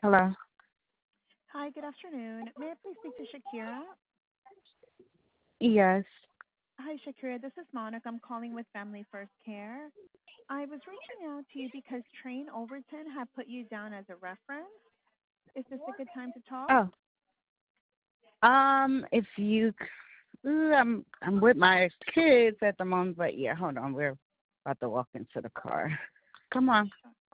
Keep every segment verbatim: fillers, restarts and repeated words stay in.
Hello. Hi, good afternoon. May I please speak to Shakira? Yes. Hi, Shakira. This is Monica. I'm calling with Family First Care. I was reaching out to you because Train Overton had put you down as a reference. Is this a good time to talk? Oh. Um. If you, c- ooh, I'm I'm with my kids at the moment, but yeah. Hold on. We're about to walk into the car. Come on.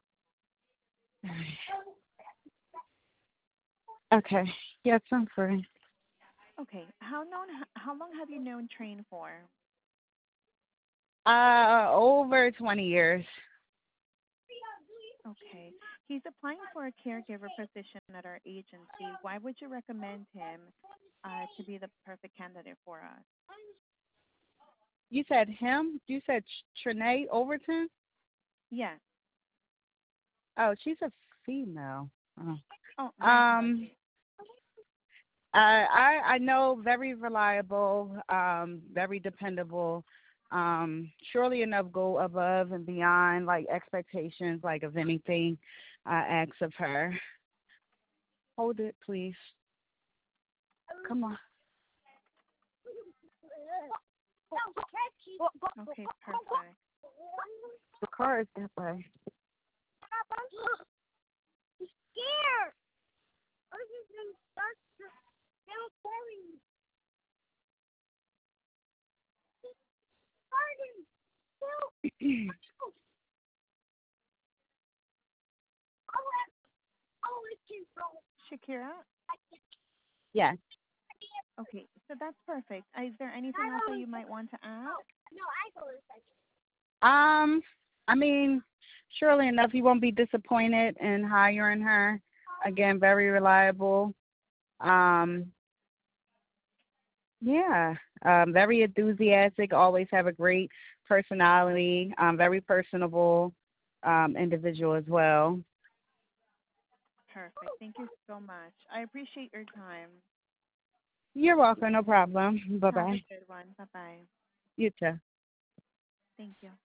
Okay. Yes, I'm free. Okay. How long how long have you known Train for? Uh, over twenty years. Okay. He's applying for a caregiver position at our agency. Why would you recommend him uh, to be the perfect candidate for us? You said him. You said Trinae Overton. Yes. Oh, she's a female. Oh. Oh, my Um. apologies. Uh, I I know very reliable, um, very dependable. Um, surely enough go above and beyond like expectations, like of anything I ask of her. Hold it, please. Come on. Okay, perfect. The car is that way. Shakira? Yes. Okay, so that's perfect. Uh, Is there anything else that you might want to add? Um, I mean, surely enough, you won't be disappointed in hiring her. Again, very reliable. Um, Yeah, um, very enthusiastic. Always have a great personality. Um, very personable um, individual as well. Perfect. Thank you so much. I appreciate your time. You're welcome. No problem. Bye Have a bye. good one. Bye bye. You too. Thank you.